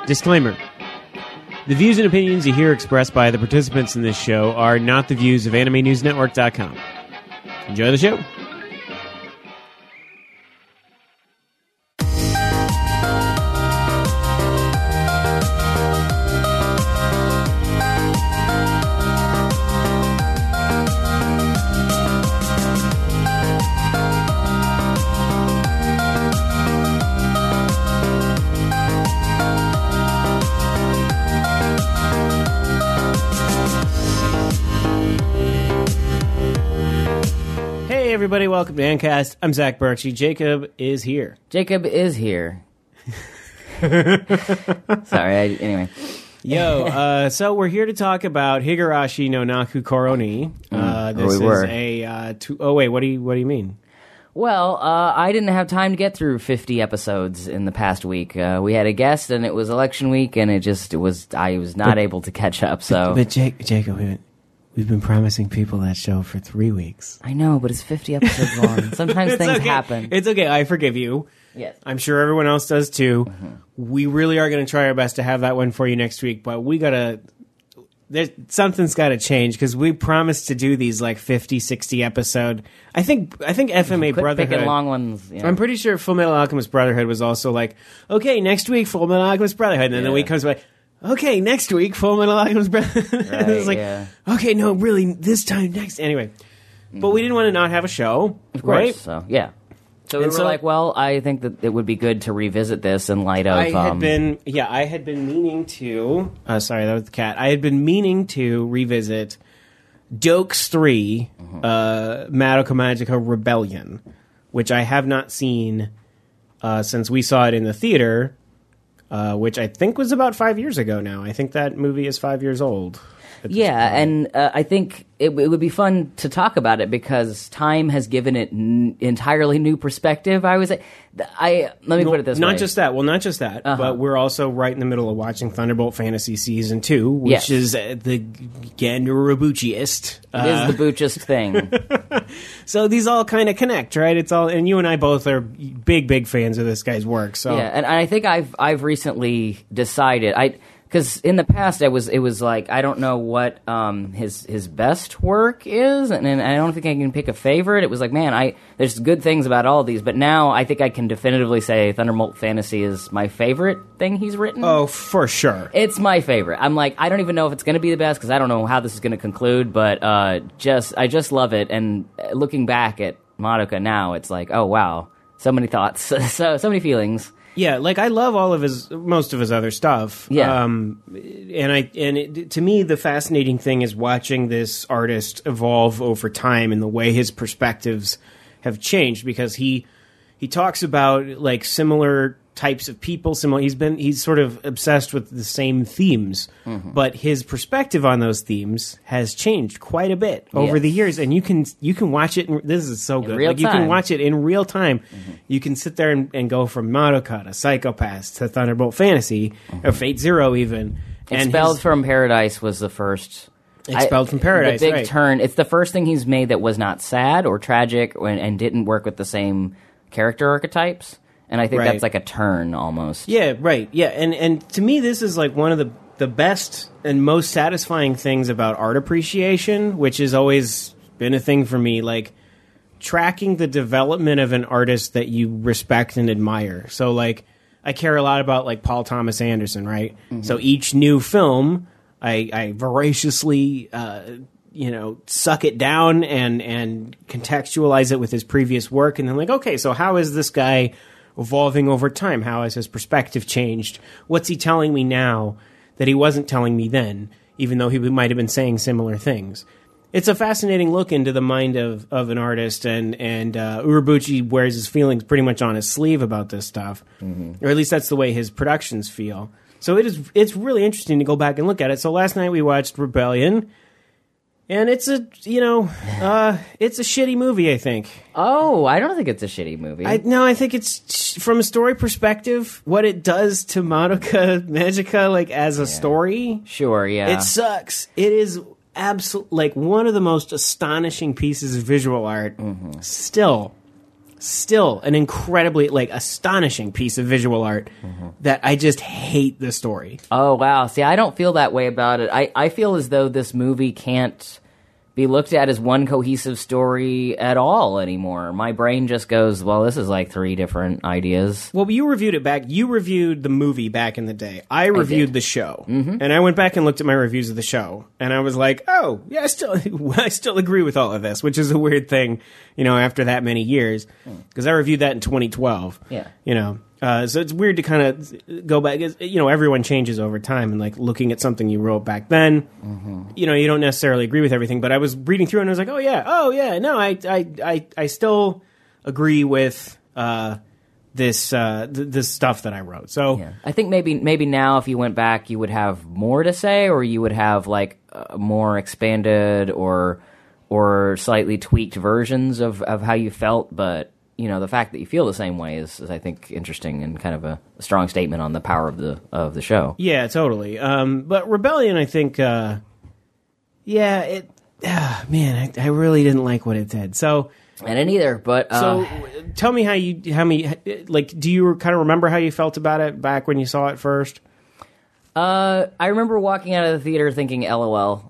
Disclaimer. The views and opinions you hear expressed by the participants in this show are not the views of AnimeNewsNetwork.com. Enjoy the show. Everybody, welcome to Ancast. I'm Zach Birchie. Jacob is here. Jacob is here. Anyway. So we're here to talk about Higurashi no Naku Koroni. This is a... what do you mean? Well, I didn't have time to get through 50 episodes in the past week. We had a guest, and it was election week, and I was not able to catch up. But Jacob, we've been promising people that show for 3 weeks. I know, but it's 50 episodes long. Sometimes things happen. It's okay. I forgive you. Yes. I'm sure everyone else does too. Mm-hmm. We really are going to try our best to have that one for you next week, but something's got to change because we promised to do these like 50, 60 episode. I think FMA Brotherhood. Picking long ones. Yeah. I'm pretty sure Full Metal Alchemist Brotherhood was also like, okay, next week Full Metal Alchemist Brotherhood, and then the week comes by. Okay, next week, Full Metal Alchemist Brotherhood. Right, it's like, okay, no, really, this time next. Anyway, but we didn't want to not have a show, of course, right? So, yeah. So we were like, well, I think that it would be good to revisit this in light of... I had been meaning to... sorry, that was the cat. I had been meaning to revisit Dokes 3, Madoka Magica Rebellion, which I have not seen since we saw it in the theater... which I think was about 5 years ago now. I think that movie is 5 years old. Yeah, and I think it would be fun to talk about it because time has given it entirely new perspective. I would say, let me put it this way. Not just that, but we're also right in the middle of watching Thunderbolt Fantasy Season 2, which is the Ganurabuchiest. It is the boochest thing. So these all kind of connect, right? It's all, and you and I both are big fans of this guy's work. So yeah, and I think I've recently decided because in the past it was like I don't know what his best work is, and I don't think I can pick a favorite. It was like, man, there's good things about all of these, but now I think I can definitively say Thunderbolt Fantasy is my favorite thing he's written. Oh, for sure, it's my favorite. I'm like, I don't even know if it's going to be the best because I don't know how this is going to conclude, but I just love it. And looking back at Madoka now, it's like, oh wow, so many thoughts, so many feelings. Yeah, like I love most of his other stuff. Yeah, to me, the fascinating thing is watching this artist evolve over time and the way his perspectives have changed because he talks about like similar types of people. He's sort of obsessed with the same themes, but his perspective on those themes has changed quite a bit over the years. And you can watch it. This is so good. You can watch it in real time. You can sit there and go from Madoka to Psycho-Pass to Thunderbolt Fantasy or Fate Zero even. Expelled from Paradise was the first. Expelled from Paradise, the big turn. It's the first thing he's made that was not sad or tragic and didn't work with the same character archetypes. And I think that's like a turn almost. Yeah, right. Yeah, and to me, this is like one of the best and most satisfying things about art appreciation, which has always been a thing for me, like tracking the development of an artist that you respect and admire. So, like, I care a lot about, like, Paul Thomas Anderson, right? Mm-hmm. So each new film, I voraciously... suck it down and contextualize it with his previous work. And then like, okay, so how is this guy evolving over time? How has his perspective changed? What's he telling me now that he wasn't telling me then, even though he might have been saying similar things? It's a fascinating look into the mind of an artist, and Urobuchi wears his feelings pretty much on his sleeve about this stuff, or at least that's the way his productions feel. So it's really interesting to go back and look at it. So last night we watched Rebellion, and it's a shitty movie, I think. Oh, I don't think it's a shitty movie. I think it's, from a story perspective, what it does to Madoka Magica, like, as a story. Sure, yeah. It sucks. It is absolutely, like, one of the most astonishing pieces of visual art still still an incredibly like astonishing piece of visual art that I just hate the story. Oh, wow. See, I don't feel that way about it. I feel as though this movie can't be looked at as one cohesive story at all anymore. My brain just goes, well, this is like 3 different ideas. Well, you reviewed it back. You reviewed the movie back in the day. I reviewed the show. And I went back and looked at my reviews of the show. And I was like, oh, yeah, I still agree with all of this, which is a weird thing, after that many years. Because I reviewed that in 2012. Yeah. So it's weird to kind of go back. Everyone changes over time, and like looking at something you wrote back then, you don't necessarily agree with everything. But I was reading through it and I was like, oh yeah, no, I still agree with this stuff that I wrote. So yeah. I think maybe now if you went back, you would have more to say, or you would have like more expanded or slightly tweaked versions of how you felt, but. The fact that you feel the same way is I think, interesting and kind of a strong statement on the power of the show. Yeah, totally. But Rebellion, I think, I really didn't like what it did. So I didn't either. But so tell me do you kind of remember how you felt about it back when you saw it first? I remember walking out of the theater thinking, LOL.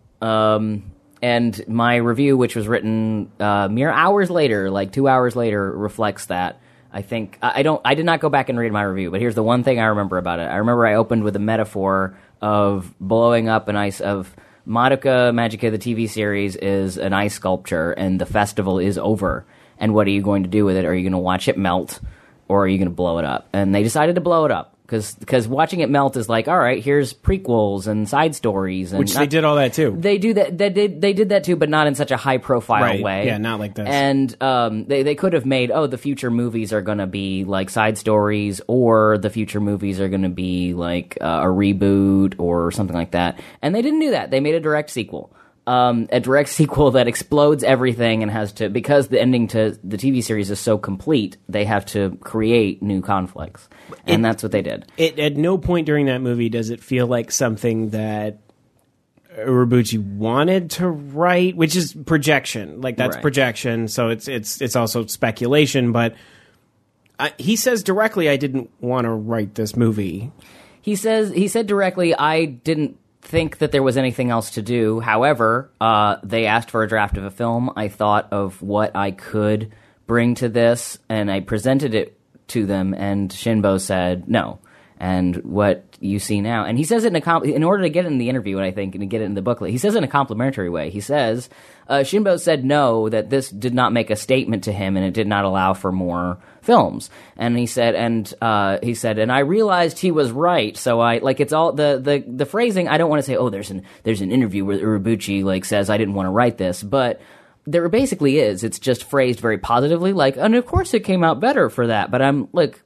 And my review, which was written mere hours later, like 2 hours later, reflects that. I think I did not go back and read my review, but here's the one thing I remember about it. I remember I opened with a metaphor of blowing up an ice of Madoka Magica, the TV series, is an ice sculpture, and the festival is over. And what are you going to do with it? Are you going to watch it melt, or are you going to blow it up? And they decided to blow it up. Because watching it melt is like, all right, here's prequels and side stories, and which they did all that too. They do that. They did that too, but not in such a high profile way. Yeah, not like this. And they could have made the future movies are going to be like side stories, or the future movies are going to be like a reboot or something like that. And they didn't do that. They made a direct sequel. A direct sequel that explodes everything and has to, because the ending to the TV series is so complete, they have to create new conflicts. And that's what they did. At no point during that movie does it feel like something that Urobuchi wanted to write, which is projection. Like, that's projection, so it's also speculation, but he says directly, I didn't want to write this movie. He said directly, I didn't think that there was anything else to do. However, they asked for a draft of a film. I thought of what I could bring to this, and I presented it to them, and Shinbo said no. And what you see now, and he says it in order to get it in the interview, and I think, and to get it in the booklet, he says it in a complimentary way. He says, Shinbo said no, that this did not make a statement to him, and it did not allow for more films. And he said, and I realized he was right. So I, like, it's all the phrasing. I don't want to say, oh, there's an interview where Urobuchi says I didn't want to write this, but there basically is. It's just phrased very positively, like, and of course it came out better for that. But I'm like,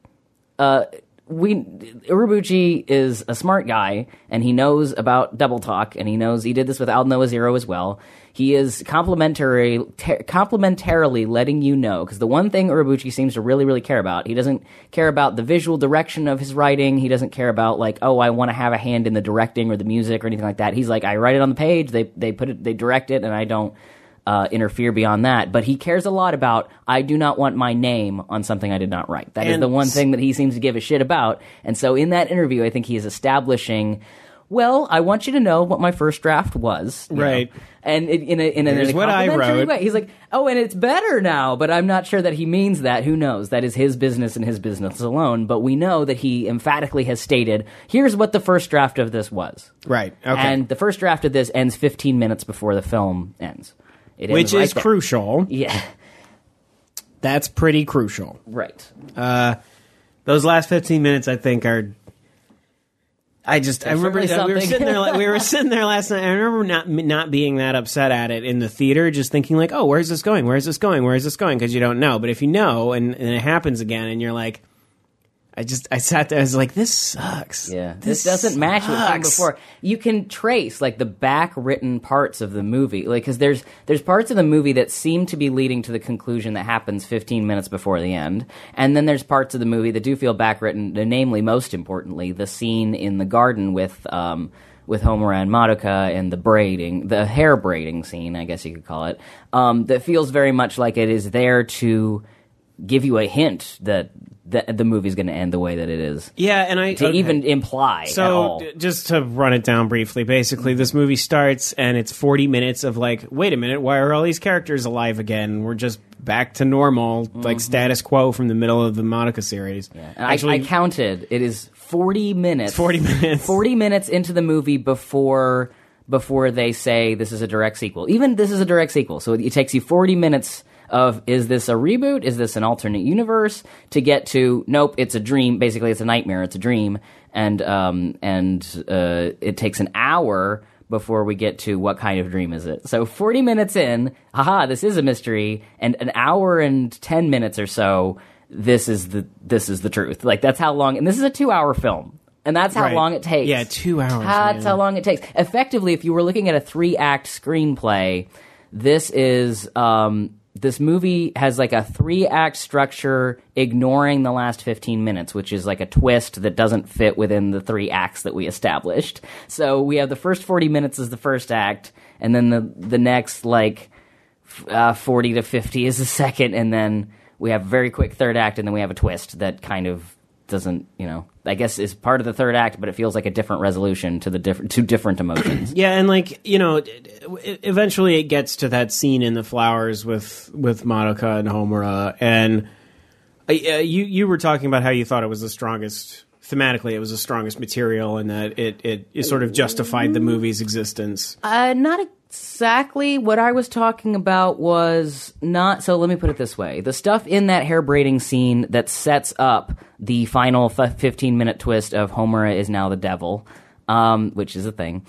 Urobuchi is a smart guy, and he knows about double talk, and he knows he did this with Aldo Zero as well. He is complementarily letting you know, because the one thing Urobuchi seems to really, really care about, he doesn't care about the visual direction of his writing. He doesn't care about, like, oh, I want to have a hand in the directing or the music or anything like that. He's like, I write it on the page, they direct it, and I don't interfere beyond that. But he cares a lot about, I do not want my name on something I did not write. That is the one thing that he seems to give a shit about. And so in that interview, I think he is establishing, well, I want you to know what my first draft was. Right. Know? And in a what I complimentary wrote. way. He's like, oh, and it's better now, but I'm not sure that he means that. Who knows? That is his business and his business alone. But we know that he emphatically has stated, here's what the first draft of this was. Right. Okay. And the first draft of this ends 15 minutes before the film ends. Which is crucial. Yeah. That's pretty crucial. Right. Those last 15 minutes, I think, are... I remember that we were sitting there last night. I remember not being that upset at it in the theater, just thinking like, oh, where's this going? Where's this going? Where's this going? Because you don't know. But if you know, and it happens again, and you're like... I sat there, I was like, this sucks. Yeah. This doesn't match what happened before. You can trace, like, the back-written parts of the movie. Like, because there's parts of the movie that seem to be leading to the conclusion that happens 15 minutes before the end. And then there's parts of the movie that do feel back-written, namely, most importantly, the scene in the garden with Homura and Madoka and the hair braiding scene, I guess you could call it, that feels very much like it is there to give you a hint that the movie's going to end the way that it is. Yeah, and even imply at all. So, just to run it down briefly, basically, this movie starts, and it's 40 minutes of like, wait a minute, why are all these characters alive again? We're just back to normal, like status quo from the middle of the Monica series. Yeah. And actually, I counted. It is 40 minutes. 40 minutes. 40 minutes into the movie before they say this is a direct sequel. Even this is a direct sequel, so it takes you 40 minutes of, is this a reboot? Is this an alternate universe? To get to, nope, it's a dream. Basically, it's a nightmare. It's a dream. And it takes an hour before we get to what kind of dream is it. So 40 minutes in, haha, this is a mystery. And an hour and 10 minutes or so, this is the truth. Like, that's how long, and this is a 2-hour film. And that's how long it takes. Yeah, 2 hours. That's how long it takes. Effectively, if you were looking at a 3-act screenplay, this is, this movie has like a 3-act structure, ignoring the last 15 minutes, which is like a twist that doesn't fit within the 3 acts that we established. So we have the first 40 minutes as the first act, and then the next like 40 to 50 is the second, and then we have a very quick third act, and then we have a twist that kind of doesn't, I guess is part of the third act, but it feels like a different resolution to two different emotions. Yeah, and like, eventually it gets to that scene in the flowers with Madoka and Homura, and you were talking about how you thought it was the strongest, thematically it was the strongest material, and that it sort of justified the movie's existence. Not exactly. What I was talking about was not, so let me put it this way. The stuff in that hair braiding scene that sets up the final 15-minute twist of Homura is now the devil, which is a thing.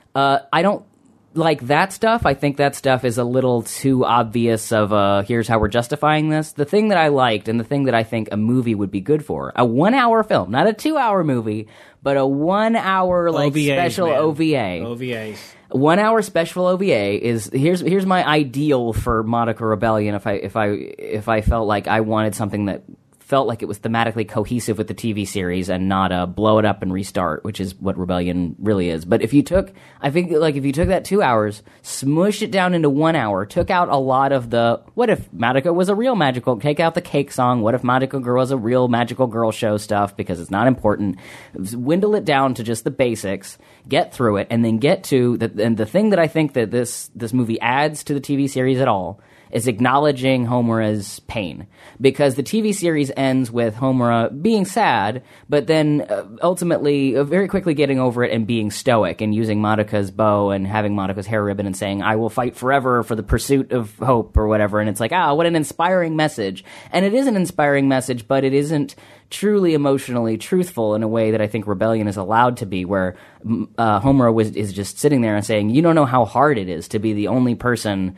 I don't like that stuff. I think that stuff is a little too obvious of here's how we're justifying this. The thing that I liked, and the thing that I think a movie would be good for, a 1-hour film, not a 2-hour movie, but a 1-hour like OVAs, special man. OVAs. 1-hour special OVA is here's my ideal for Madoka Rebellion. If I felt like I wanted something that felt like it was thematically cohesive with the TV series and not a blow it up and restart, which is what Rebellion really is. But if you took that 2 hours, smushed it down into 1 hour, took out a lot of the, what if Madoka was a real magical, take out the cake song, what if Madoka Girl was a real magical girl show stuff, because it's not important, dwindle it down to just the basics, get through it, and then get to, and the thing that I think that this movie adds to the TV series at all is acknowledging Homura's pain. Because the TV series ends with Homura being sad, but then ultimately very quickly getting over it and being stoic and using Madoka's bow and having Madoka's hair ribbon and saying, I will fight forever for the pursuit of hope or whatever. And it's like, what an inspiring message. And it is an inspiring message, but it isn't truly emotionally truthful in a way that I think Rebellion is allowed to be, where Homura is just sitting there and saying, you don't know how hard it is to be the only person,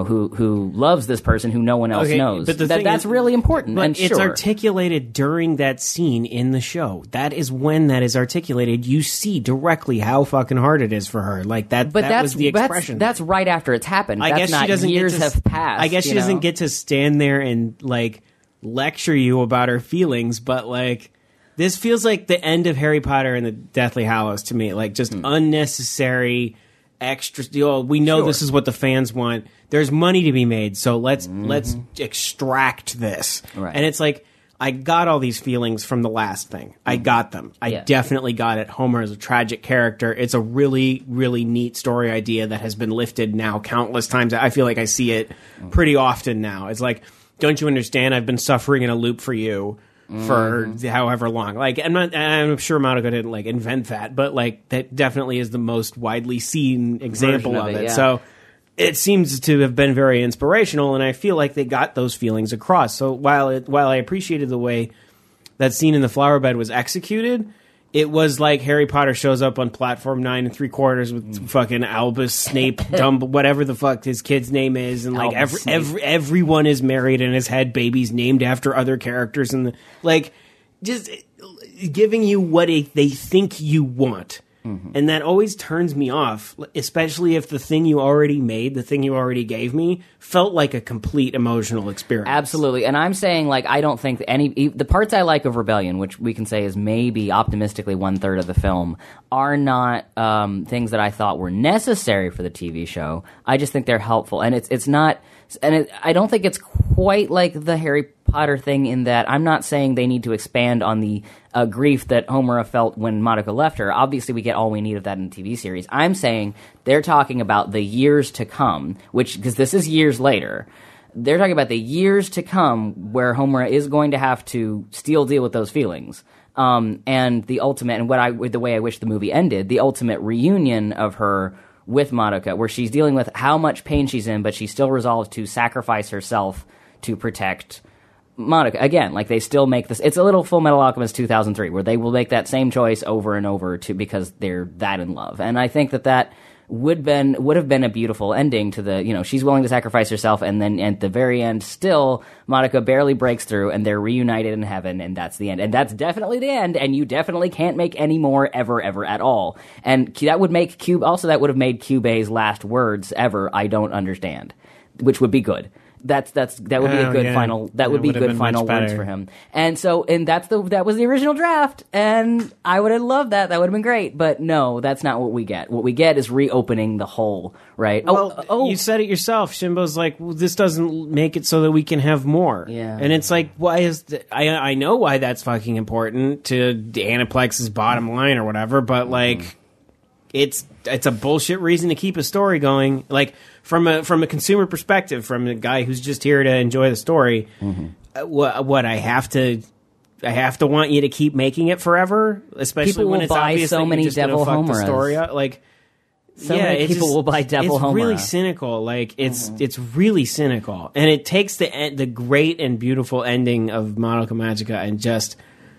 who loves this person who no one else knows. But that's really important. But and it's sure. articulated during that scene in the show. That is when that is articulated. You see directly how fucking hard it is for her. Like that. But that was the expression. That's right after it's happened. I guess she doesn't years have passed. I guess she doesn't get to stand there and like lecture you about her feelings, but like this feels like the end of Harry Potter and the Deathly Hallows to me, like just unnecessary extra. We know this is what the fans want. There's money to be made, so let's extract this. Right. And it's like, I got all these feelings from the last thing. I got them. I definitely got it. Homer is a tragic character. It's a really, really neat story idea that has been lifted now countless times. I feel like I see it pretty often now. It's like, don't you understand? I've been suffering in a loop for you for however long. Like, I'm sure Madoka didn't like invent that, but like that definitely is the most widely seen example of it. Yeah. So it seems to have been very inspirational, and I feel like they got those feelings across. So while I appreciated the way that scene in the flower bed was executed, it was like Harry Potter shows up on platform 9 3/4 with fucking Albus Snape, whatever the fuck his kid's name is, and like everyone is married and has had babies named after other characters, and like just giving you what they think you want. And that always turns me off, especially if the thing you already made, the thing you already gave me, felt like a complete emotional experience. Absolutely. And I'm saying, like, I don't think the parts I like of Rebellion, which we can say is maybe optimistically 1/3 of the film, are not things that I thought were necessary for the TV show. I just think they're helpful. And it's not, and I don't think it's quite like the Harry Potter thing in that I'm not saying they need to expand on the grief that Homura felt when Madoka left her. Obviously, we get all we need of that in the TV series. I'm saying they're talking about the years to come, because this is years later. They're talking about the years to come where Homura is going to have to still deal with those feelings. And the ultimate, and the way I wish the movie ended, the ultimate reunion of her with Madoka, where she's dealing with how much pain she's in, but she still resolves to sacrifice herself to protect Madoka. Again, like, they still make this. It's a little Full Metal Alchemist 2003, where they will make that same choice over and over because they're that in love. And I think that would have been a beautiful ending to the, she's willing to sacrifice herself, and then at the very end, still, Madoka barely breaks through, and they're reunited in heaven, and that's the end. And that's definitely the end, and you definitely can't make any more ever at all. And that would make that would have made Kyubei's last words ever, "I don't understand," which would be good. That would be a good final. That would be good final words for him. And that was the original draft, and I would have loved that. That would have been great. But no, that's not what we get. What we get is reopening the hole, right? Well, you said it yourself. Shimbo's like, well, this doesn't make it so that we can have more. Yeah, and it's like, why is I know why that's fucking important to Aniplex's bottom line or whatever, but like, it's a bullshit reason to keep a story going. Like, from a consumer perspective, from a guy who's just here to enjoy the story, what I have to want you to keep making it forever, especially people when it's obvious so that many you're just gonna fuck the Devilhomeras. story up. Like, many people will buy Devil Homura. It's really cynical. Like, it's really cynical, and it takes the great and beautiful ending of Madoka Magica and just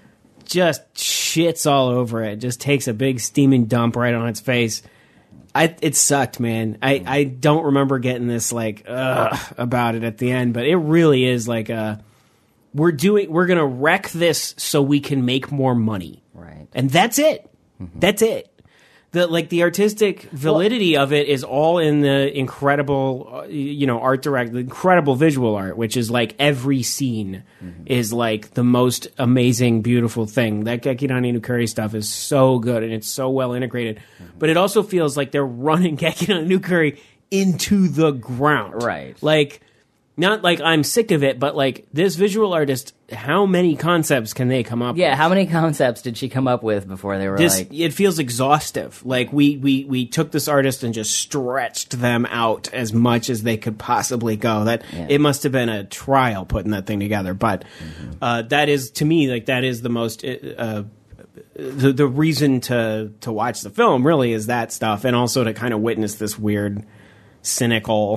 shits all over it. Just takes a big steaming dump right on its face. It sucked, man. I don't remember getting this like about it at the end, but it really is like we're gonna wreck this so we can make more money, right? And that's it. That's it. The artistic validity of it is all in the incredible, art the incredible visual art, which is like every scene is like the most amazing, beautiful thing. That Gekirani Nukuri stuff is so good and it's so well integrated. But it also feels like they're running Gekirani Nukuri into the ground. Right. Like, not like I'm sick of it, but like, this visual artist, how many concepts can they come up with? Yeah, how many concepts did she come up with before they were It feels exhaustive. Like, we took this artist and just stretched them out as much as they could possibly go. It must have been a trial putting that thing together. But that is, to me, like, that is the most the reason to watch the film, really, is that stuff, and also to kind of witness this weird, cynical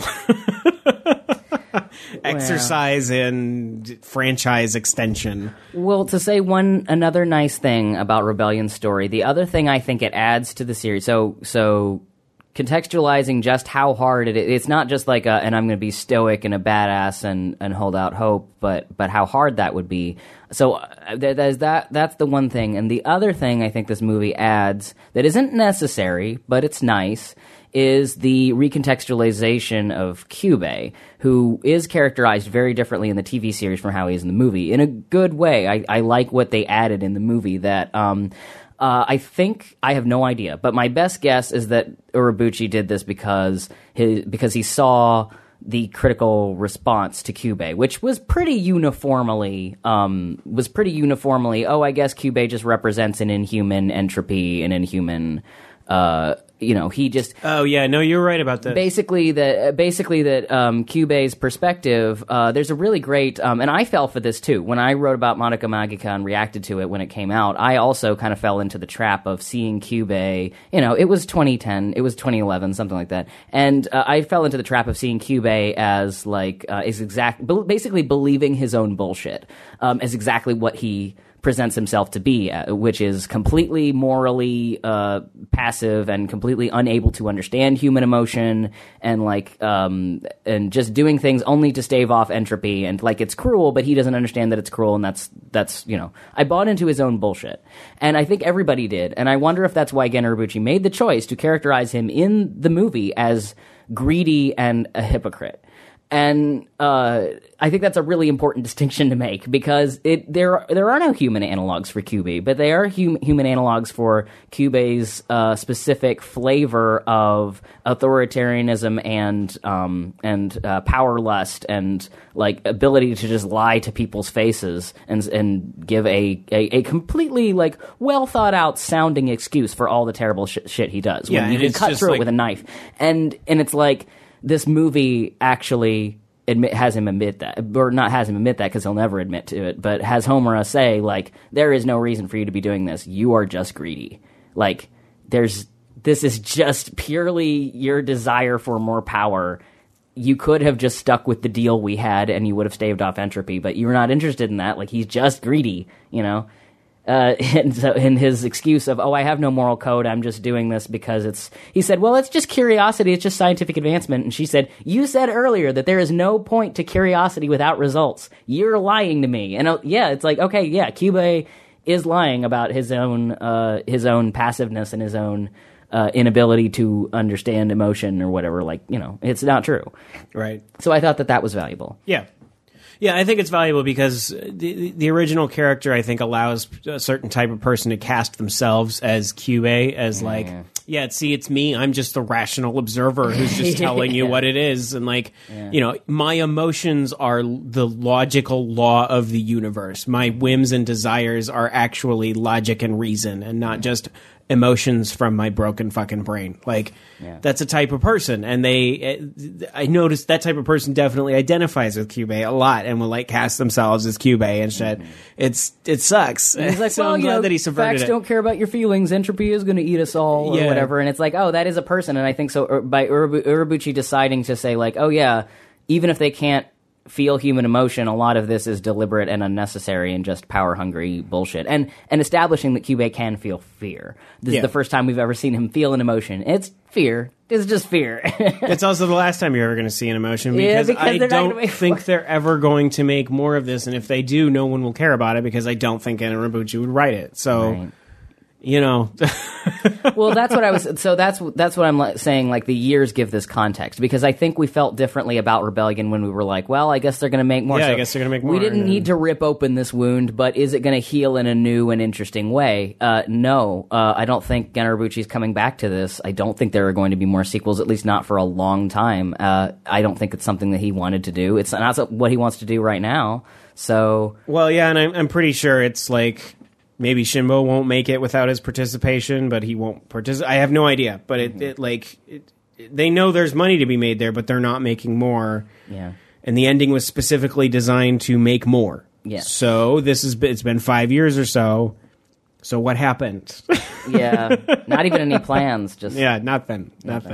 exercise in franchise extension. Well, to say another nice thing about Rebellion's story, the other thing I think it adds to the series, so contextualizing just how hard it is. It's not just like and I'm going to be stoic and a badass and hold out hope, but how hard that would be. So there's that's the one thing. And the other thing I think this movie adds that isn't necessary, but it's nice, is the recontextualization of Kyubey, who is characterized very differently in the TV series from how he is in the movie, in a good way. I like what they added in the movie that I think, I have no idea, but my best guess is that Urobuchi did this because he saw the critical response to Kyubey, which was pretty uniformly, I guess Kyubey just represents an inhuman entropy, an inhuman, he just... Oh, yeah, no, you're right about that. Basically that Kyubey's perspective, there's a really great... and I fell for this, too. When I wrote about Madoka Magica and reacted to it when it came out, I also kind of fell into the trap of seeing Kyubey... it was 2010, it was 2011, something like that. And I fell into the trap of seeing Kyubey as, basically believing his own bullshit, as exactly what he presents himself to be, which is completely morally passive and completely unable to understand human emotion, and and just doing things only to stave off entropy, and it's cruel, but he doesn't understand that it's cruel, and that's I bought into his own bullshit, and I think everybody did, and I wonder if that's why Gen Urobuchi made the choice to characterize him in the movie as greedy and a hypocrite. And I think that's a really important distinction to make because there are no human analogs for Kyubey, but they are human analogs for Kyubey's specific flavor of authoritarianism and power lust and like ability to just lie to people's faces and give a completely like well thought out sounding excuse for all the terrible shit he does. Yeah, when you can cut through it with a knife, and it's like. This movie actually has him admit that, or not has him admit that because he'll never admit to it, but has Homura say, like, there is no reason for you to be doing this. You are just greedy. Like, this is just purely your desire for more power. You could have just stuck with the deal we had and you would have staved off entropy, but you're not interested in that. Like, he's just greedy, you know? And so in his excuse of, I have no moral code, I'm just doing this because he said, well, it's just curiosity, it's just scientific advancement. And she said, you said earlier that there is no point to curiosity without results. You're lying to me. And it's like, okay, yeah, Kyubey is lying about his own passiveness and his own inability to understand emotion or whatever. Like, you know, it's not true. Right. So I thought that was valuable. Yeah. Yeah, I think it's valuable because the original character, I think, allows a certain type of person to cast themselves as Kyubey, as it's me. I'm just the rational observer who's just telling you what it is. And, like, you know, my emotions are the logical law of the universe. My whims and desires are actually logic and reason and not just emotions from my broken fucking brain. Like, that's a type of person. And I noticed that type of person definitely identifies with Kyubey a lot and will, like, cast themselves as Kyubey and shit. It sucks. And he's like, so I'm glad that he subverted facts don't care about your feelings. Entropy is going to eat us all or whatever. And it's like, that is a person. And I think so by Urobuchi deciding to say, like, even if they can't feel human emotion, a lot of this is deliberate and unnecessary and just power-hungry bullshit. And establishing that Kyubey can feel fear. This is the first time we've ever seen him feel an emotion. It's fear. It's just fear. It's also the last time you're ever going to see an emotion because I don't think they're ever going to make more of this. And if they do, no one will care about it because I don't think Urobuchi would write it. So... Right. You know, well, that's what I was. So that's what I'm saying. Like, the years give this context because I think we felt differently about Rebellion when we were like, well, I guess they're going to make more. Yeah, I guess they're going to make more. We didn't need to rip open this wound, but is it going to heal in a new and interesting way? No, I don't think Urobuchi's coming back to this. I don't think there are going to be more sequels, at least not for a long time. I don't think it's something that he wanted to do. It's not what he wants to do right now. So, well, yeah, and I'm pretty sure it's like. Maybe Shinbo won't make it without his participation, but he won't participate. I have no idea. But they know there's money to be made there, but they're not making more. Yeah. And the ending was specifically designed to make more. Yeah. So it's been 5 years or so. So what happened? Yeah. Not even any plans. Just nothing.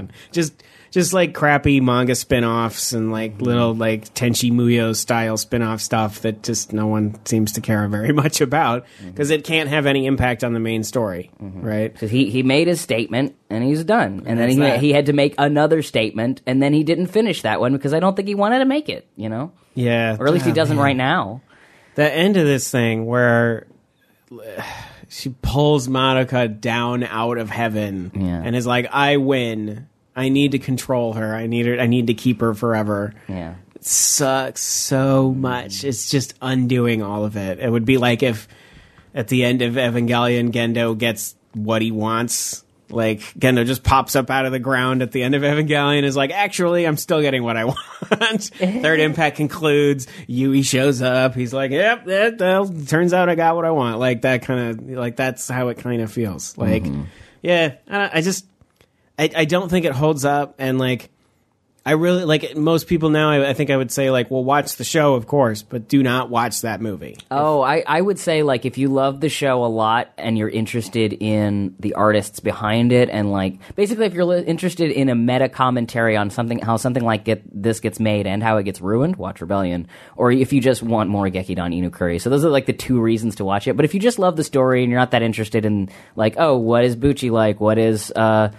Just like crappy manga spin-offs and like little like Tenchi Muyo style spin-off stuff that just no one seems to care very much about because it can't have any impact on the main story, right? Because he made his statement and he's done. And then he had to make another statement and then he didn't finish that one because I don't think he wanted to make it, you know? Yeah. Or at least he doesn't right now. The end of this thing where... she pulls Madoka down out of heaven and is like, I win. I need to control her. I need to keep her forever. Yeah. It sucks so much. It's just undoing all of it. It would be like if at the end of Evangelion, Gendo gets what he wants. Like, Gendo just pops up out of the ground at the end of Evangelion and is like, actually, I'm still getting what I want. Third Impact concludes. Yui shows up. He's like, yep, turns out I got what I want. Like, that kind of, like, that's how it kind of feels. Like, yeah, I don't think it holds up. And, like, I really, like, most people now, I think I would say, like, well, watch the show, of course, but do not watch that movie. Oh, I would say, like, if you love the show a lot and you're interested in the artists behind it and, like, basically if you're interested in a meta commentary on how something like this gets made and how it gets ruined, watch Rebellion. Or if you just want more Gekidan Inukuri. So those are, like, the two reasons to watch it. But if you just love the story and you're not that interested in, like, oh, what is Bucci like? What is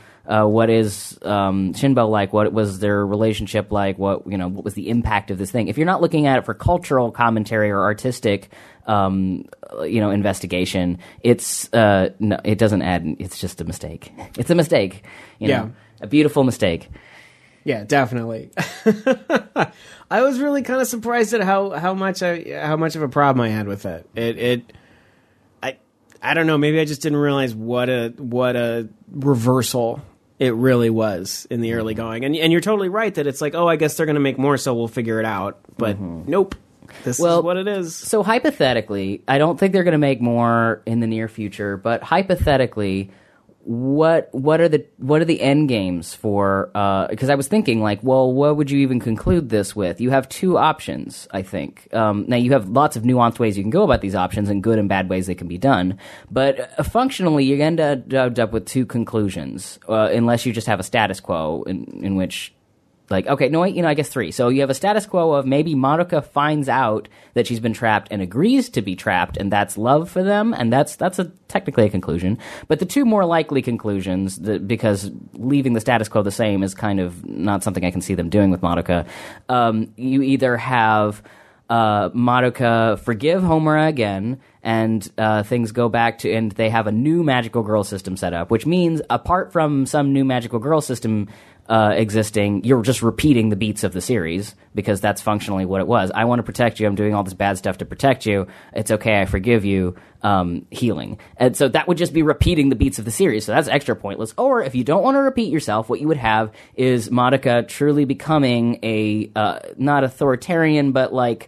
Shinbo like? What was their relationship like? What was the impact of this thing? If you're not looking at it for cultural commentary or artistic, investigation, it's no, it doesn't add. It's just a mistake. It's a mistake. A beautiful mistake. Yeah, definitely. I was really kind of surprised at how much of a problem I had with it. I don't know. Maybe I just didn't realize what a reversal it really was in the early going. And you're totally right that it's like, oh, I guess they're going to make more, so we'll figure it out. But nope. This is what it is. So hypothetically, I don't think they're going to make more in the near future, but hypothetically, what are the end games for, because I was thinking like, well, what would you even conclude this with? You have two options, I think. Now you have lots of nuanced ways you can go about these options and good and bad ways they can be done, but functionally you end up with two conclusions, unless you just have a status quo in which, like, okay, no, wait, I guess three. So you have a status quo of maybe Madoka finds out that she's been trapped and agrees to be trapped, and that's love for them, and that's technically a conclusion. But the two more likely conclusions, because leaving the status quo the same is kind of not something I can see them doing with Madoka. You either have Madoka forgive Homura again, and things go back to, and they have a new magical girl system set up, which means apart from some new magical girl system existing, you're just repeating the beats of the series, because that's functionally what it was. I want to protect you. I'm doing all this bad stuff to protect you. It's okay. I forgive you. Healing. And so that would just be repeating the beats of the series. So that's extra pointless. Or if you don't want to repeat yourself, what you would have is Madoka truly becoming a, not authoritarian, but like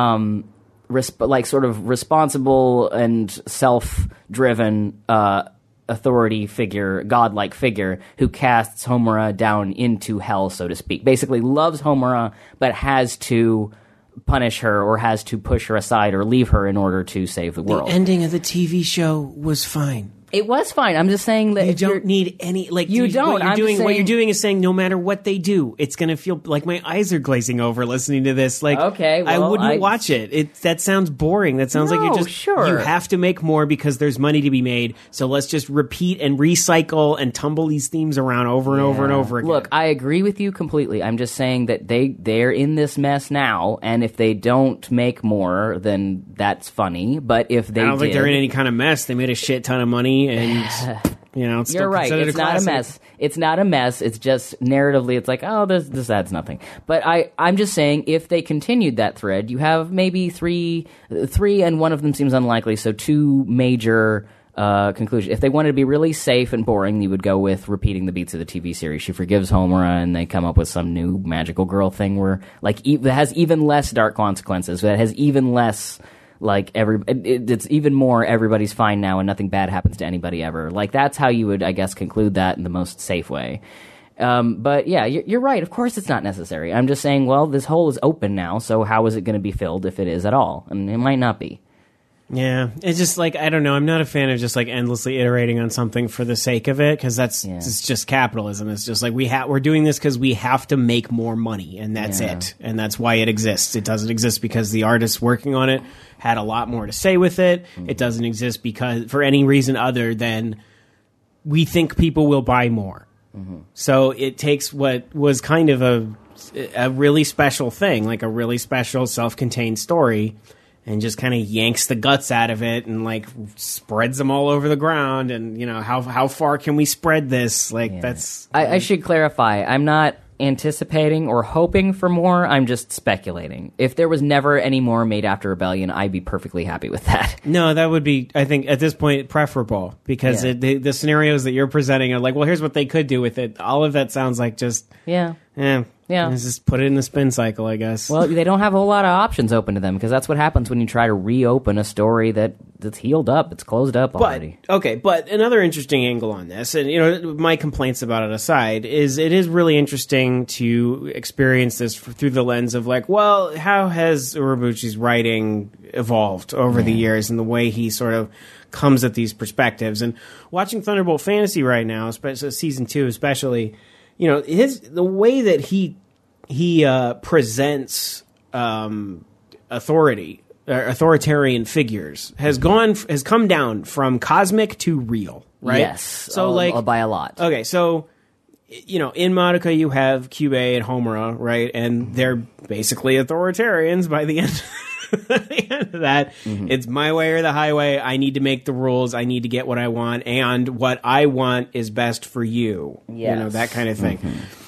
sort of responsible and self-driven, authority figure, godlike figure, who casts Homura down into hell, so to speak. Basically loves Homura, but has to punish her or has to push her aside or leave her in order to save the world. The ending of the TV show was fine. It was fine. I'm just saying that you don't need any, like, you don't. What you're doing is saying no matter what they do, it's going to feel like my eyes are glazing over listening to this. Like, okay, well, I wouldn't watch it. That sounds boring. That sounds like you have to make more because there's money to be made. So let's just repeat and recycle and tumble these themes around over and over and over again. Look, I agree with you completely. I'm just saying that they're in this mess now, and if they don't make more, then that's funny. But if they, I don't think they're in any kind of mess. They made a shit ton of money, and it's you're right. It's not a mess. It's not a mess. It's just narratively, it's like, oh, this adds nothing. But I'm just saying, if they continued that thread, you have maybe three, and one of them seems unlikely. So two major conclusions. If they wanted to be really safe and boring, you would go with repeating the beats of the TV series. She forgives Homura, and they come up with some new magical girl thing where, like, that has even less dark consequences. That has even less, like, it's even more everybody's fine now and nothing bad happens to anybody ever. Like, that's how you would, I guess, conclude that in the most safe way. But yeah, you're right. Of course it's not necessary. I'm just saying, well, this hole is open now, so how is it going to be filled if it is at all? And it might not be. Yeah, it's just like, I don't know. I'm not a fan of just like endlessly iterating on something for the sake of it, because it's just capitalism. It's just like we're doing this because we have to make more money, and that's it, and that's why it exists. It doesn't exist because the artists working on it had a lot more to say with it. It doesn't exist because for any reason other than we think people will buy more. So it takes what was kind of a really special thing, like a really special self-contained story, and just kind of yanks the guts out of it and like spreads them all over the ground. And how far can we spread this? Like that's. I should clarify. I'm not anticipating or hoping for more. I'm just speculating. If there was never any more made after Rebellion, I'd be perfectly happy with that. No, that would be, I think, at this point, preferable, because the scenarios that you're presenting are like, well, here's what they could do with it. All of that sounds like just let's just put it in the spin cycle, I guess. Well, they don't have a whole lot of options open to them, because that's what happens when you try to reopen a story that's healed up. It's closed up already. But another interesting angle on this, and my complaints about it aside, is it is really interesting to experience this through the lens of like, well, how has Urobuchi's writing evolved over the years, and the way he sort of comes at these perspectives. And watching Thunderbolt Fantasy right now, especially season 2 especially, the way that he presents authoritarian figures has come down from cosmic to real, right? Yes. So by a lot. Okay, so in Madoka you have Kyubey and Homura, right? And they're basically authoritarians by the end. At the end of that, it's my way or the highway. I need to make the rules. I need to get what I want, and what I want is best for you. Yes. That kind of thing.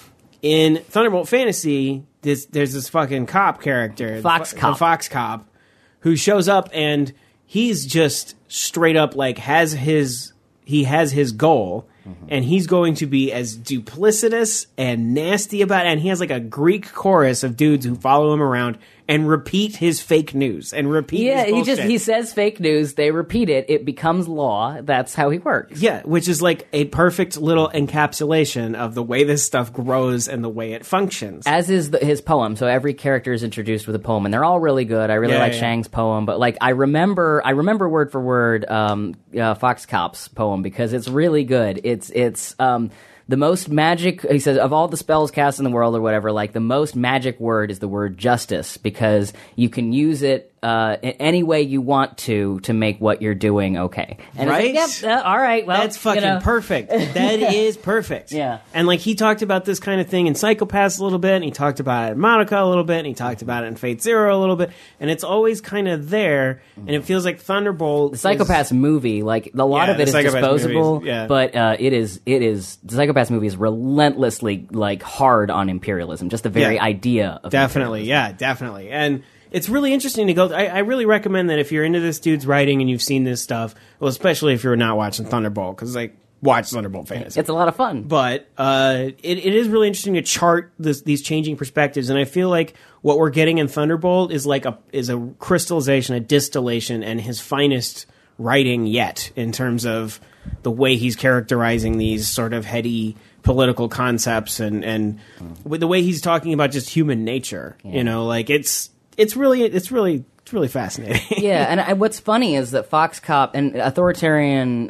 In Thunderbolt Fantasy, there's this fucking cop character, Fox Cop. the Fox Cop, who shows up and he's just straight up like has his goal, and he's going to be as duplicitous and nasty about it. And he has like a Greek chorus of dudes who follow him around and repeat his fake news and repeat his bullshit. he says fake news, they repeat it, it becomes law. That's how he works. Yeah, which is like a perfect little encapsulation of the way this stuff grows and the way it functions. As is his poem. So every character is introduced with a poem, and they're all really good. I really like Shang's poem, but like I remember word for word Fox Cop's poem because it's really good. It's the most magic, he says, of all the spells cast in the world or whatever, like the most magic word is the word justice, because you can use it in any way you want to make what you're doing okay. And right? It's like, yep, all right, well, that's fucking perfect. That is perfect. Yeah. And like he talked about this kind of thing in Psychopaths a little bit, and he talked about it in Monica a little bit, and he talked about it in Fate Zero a little bit, and it's always kind of there, and it feels like Thunderbolt. The Psychopaths movie, like a lot of it is disposable, movies, but it is the Psychopaths movie is relentlessly like hard on imperialism, just the very idea of definitely, definitely. And it's really interesting to go. I really recommend that if you're into this dude's writing and you've seen this stuff, well, especially if you're not watching Thunderbolt, because like watch Thunderbolt Fantasy. It's a lot of fun. But it is really interesting to chart these changing perspectives, and I feel like what we're getting in Thunderbolt is like a crystallization, a distillation, and his finest writing yet in terms of the way he's characterizing these sort of heady political concepts and with the way he's talking about just human nature. Yeah. You know, like it's really fascinating. Yeah, and what's funny is that Fox Cop and authoritarian,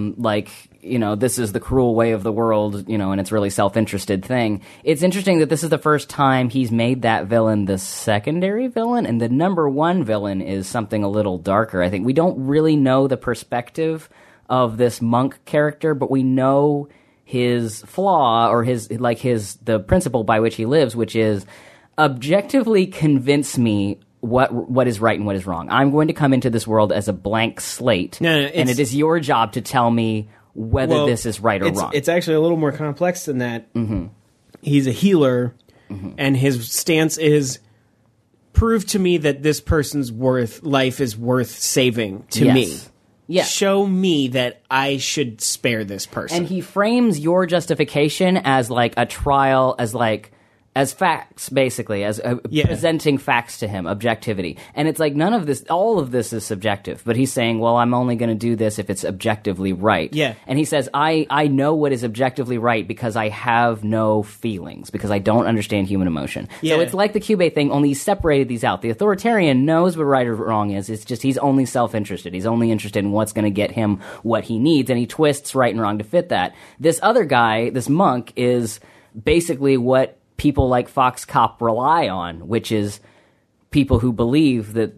this is the cruel way of the world, and it's really self-interested thing. It's interesting that this is the first time he's made that villain the secondary villain, and the number one villain is something a little darker. I think we don't really know the perspective of this monk character, but we know his flaw or the principle by which he lives, which is objectively convince me what is right and what is wrong. I'm going to come into this world as a blank slate, and it is your job to tell me whether this is right or wrong. It's actually a little more complex than that. Mm-hmm. He's a healer, and his stance is prove to me that this person's life is worth saving to me. Yeah. Show me that I should spare this person. And he frames your justification as like a trial, as facts, basically, as presenting facts to him, objectivity. And it's like all of this is subjective, but he's saying, well, I'm only going to do this if it's objectively right. Yeah. And he says, I know what is objectively right because I have no feelings, because I don't understand human emotion. Yeah. So it's like the Cubase thing, only he separated these out. The authoritarian knows what right or wrong is. It's just he's only self-interested. He's only interested in what's going to get him what he needs, and he twists right and wrong to fit that. This other guy, this monk, is basically what people like Fox Cop rely on, which is people who believe that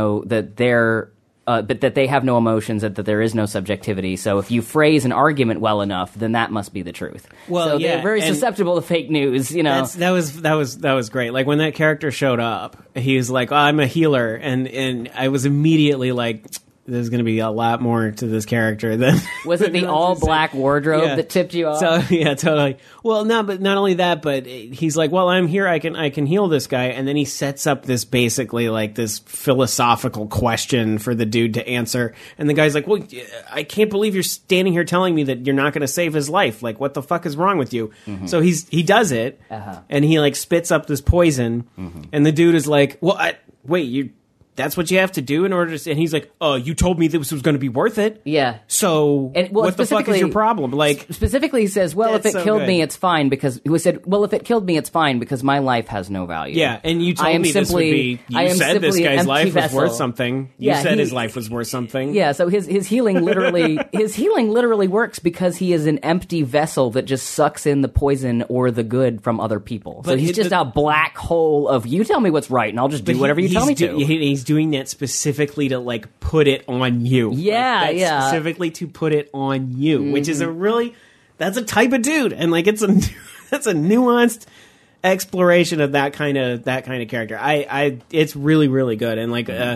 that they have no emotions, that there is no subjectivity. So if you phrase an argument well enough, then that must be the truth. Well, so they're very susceptible to fake news. That was great. Like when that character showed up, he was like, I'm a healer, and I was immediately like, there's going to be a lot more to this character than was it the all black wardrobe that tipped you off? So yeah, totally. Well, but not only that, but he's like, well, I'm here. I can heal this guy, and then he sets up this basically like this philosophical question for the dude to answer, and the guy's like, well, I can't believe you're standing here telling me that you're not going to save his life. Like, what the fuck is wrong with you? Mm-hmm. So he does it, and he like spits up this poison, and the dude is like, well, that's what you have to do in order to... And he's like, oh, you told me this was going to be worth it? Yeah. So, what the fuck is your problem? Like, specifically, he says, well, if it killed me, it's fine, because... He said, well, if it killed me, it's fine, because my life has no value. Yeah, and you told me this would be... You said this guy's life was worth something. You said his life was worth something. Yeah, so his healing literally works because he is an empty vessel that just sucks in the poison or the good from other people. So he's just a black hole of, you tell me what's right, and I'll just do whatever you tell me to. He's doing that specifically to like put it on you. Yeah, specifically to put it on you, which is that's a type of dude, and like that's a nuanced exploration of that kind of character. It's really, really good, and like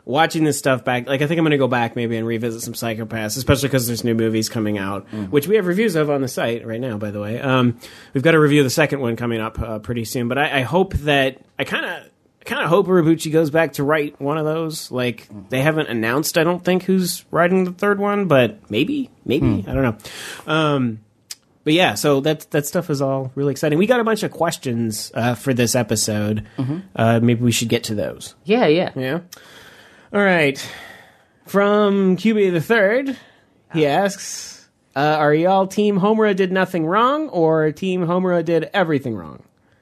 watching this stuff back, like I think I'm going to go back maybe and revisit some Psychopaths, especially because there's new movies coming out, which we have reviews of on the site right now, by the way. We've got a review of the second one coming up pretty soon, but I hope that I kind of hope Urobuchi goes back to write one of those. Like, they haven't announced, I don't think, who's writing the third one, but maybe, I don't know. But yeah, so that stuff is all really exciting. We got a bunch of questions for this episode. Maybe we should get to those. Yeah. Yeah? All right. From QB the Third, he asks, are y'all Team Homura did nothing wrong, or Team Homura did everything wrong?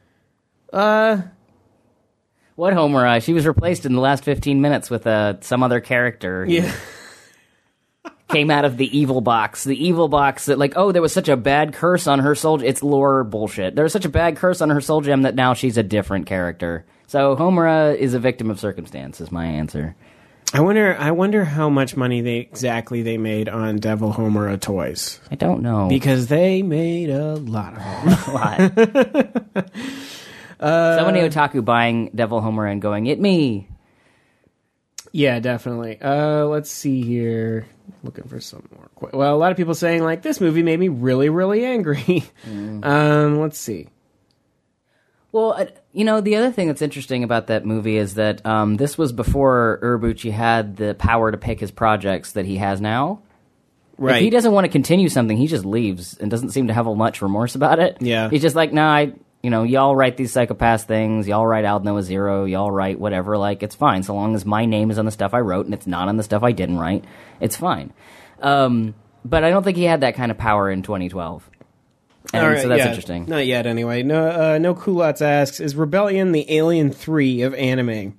What Homura? She was replaced in the last 15 minutes with some other character. Yeah. Came out of the evil box. The evil box that, like, oh, there was such a bad curse on her soul. It's lore bullshit. There was such a bad curse on her soul gem that now she's a different character. So Homura is a victim of circumstance, is my answer. I wonder how much money they made on Devil Homura toys. I don't know. Because they made a lot of them. A lot. So many otaku buying Devil Homura and going, "It me." Yeah, definitely. Let's see here. Looking for some more. Well, a lot of people saying, like, this movie made me really, really angry. Let's see. Well, the other thing that's interesting about that movie is that this was before Urobuchi had the power to pick his projects that he has now. Right. If he doesn't want to continue something, he just leaves and doesn't seem to have much remorse about it. Yeah. He's just like, nah, y'all write these Psychopaths things, y'all write Aldnoah Zero, y'all write whatever, like, it's fine. So long as my name is on the stuff I wrote and it's not on the stuff I didn't write, it's fine. But I don't think he had that kind of power in 2012. And so that's interesting. Not yet, anyway. No Kulats asks, is Rebellion the Alien 3 of anime?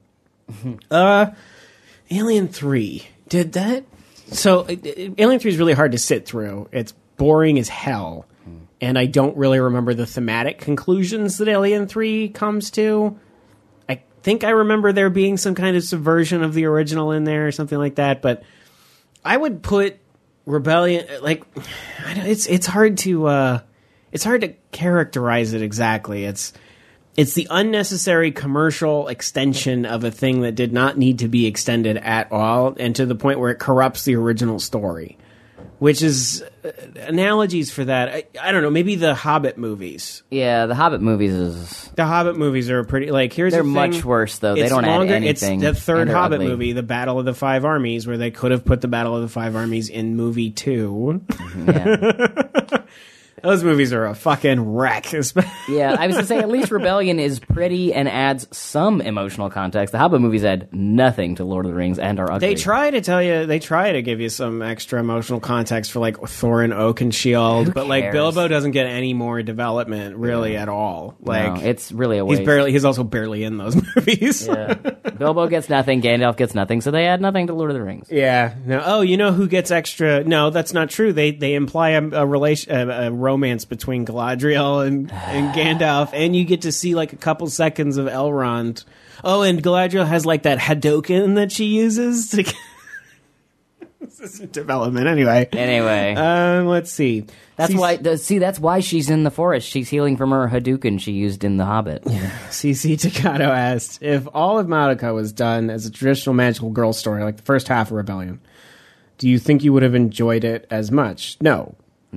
Alien 3. Did that... So, Alien 3 is really hard to sit through. It's boring as hell. And I don't really remember the thematic conclusions that Alien 3 comes to. I think I remember there being some kind of subversion of the original in there or something like that, but I would put Rebellion, like, it's hard to characterize it exactly. It's the unnecessary commercial extension of a thing that did not need to be extended at all, and to the point where it corrupts the original story. Which is analogies for that. I don't know. Maybe the Hobbit movies. Yeah, the Hobbit movies is. The Hobbit movies are pretty. Like, here's they're the thing. Much worse though. They don't add anything. It's the third Hobbit ugly. movie, the Battle of the Five Armies, where they could have put the Battle of the Five Armies in movie 2. Yeah. Those movies are a fucking wreck. Yeah, I was gonna say at least Rebellion is pretty and adds some emotional context. The Hobbit movies add nothing to Lord of the Rings and are ugly. They try to give you some extra emotional context for, like, Thorin Oakenshield, but, like, Bilbo doesn't get any more development really at all. Like, no, it's really a waste. He's also barely in those movies. Yeah. Bilbo gets nothing, Gandalf gets nothing, so they add nothing to Lord of the Rings. Yeah. No. Oh, you know who gets extra? No, that's not true. They imply a romance between Galadriel and Gandalf, and you get to see, like, a couple seconds of Elrond. Oh, and Galadriel has, like, that Hadouken that she uses to... This is development anyway. Let's see. That's why she's in the forest. She's healing from her Hadouken she used in The Hobbit. CC Takato asked, if all of Madoka was done as a traditional magical girl story, like the first half of Rebellion, do you think you would have enjoyed it as much? No.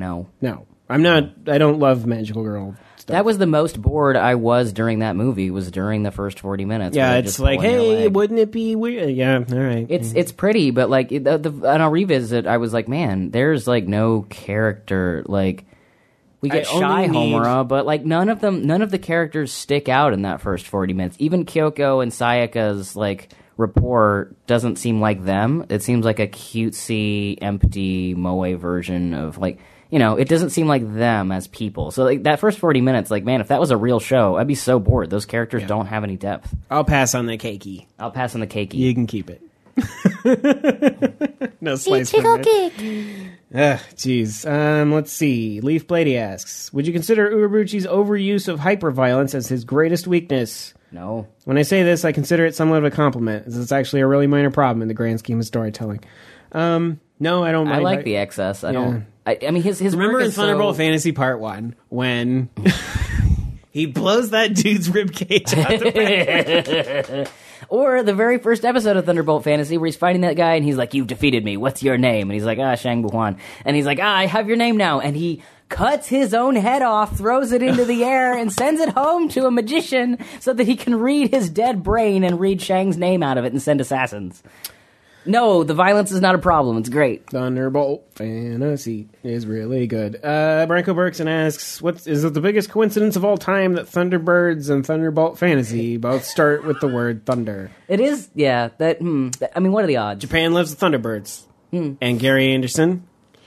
I don't love magical girl stuff. That was the most bored I was during that movie, was during the first 40 minutes. Yeah, it's like, hey, wouldn't it be weird? Yeah, all right. It's pretty, but, like, on a revisit, I was like, man, there's, like, no character, like, we get shy Homura, but, like, none of the characters stick out in that first 40 minutes. Even Kyoko and Sayaka's, like, rapport doesn't seem like them. It seems like a cutesy, empty moe version of, like... it doesn't seem like them as people. So, like, that first 40 minutes, like, man, if that was a real show, I'd be so bored. Those characters don't have any depth. I'll pass on the keiki. You can keep it. No slice for it. Jeez. Let's see. Leaf Blady asks, would you consider Urobuchi's overuse of hyperviolence as his greatest weakness? No. When I say this, I consider it somewhat of a compliment, as it's actually a really minor problem in the grand scheme of storytelling. No, I don't mind. I like the excess. I don't... I mean, his remember in Thunderbolt so... Fantasy Part 1 when he blows that dude's ribcage out the back. Or the very first episode of Thunderbolt Fantasy where he's fighting that guy and he's like, "You've defeated me. What's your name?" And he's like, Shang Buhuan. And he's like, I have your name now. And he cuts his own head off, throws it into the air, and sends it home to a magician so that he can read his dead brain and read Shang's name out of it and send assassins. No, the violence is not a problem. It's great. Thunderbolt Fantasy is really good. Branko Bergson asks, is it the biggest coincidence of all time that Thunderbirds and Thunderbolt Fantasy both start with the word thunder? It is, yeah. I mean, what are the odds? Japan loves the Thunderbirds. And Gary Anderson.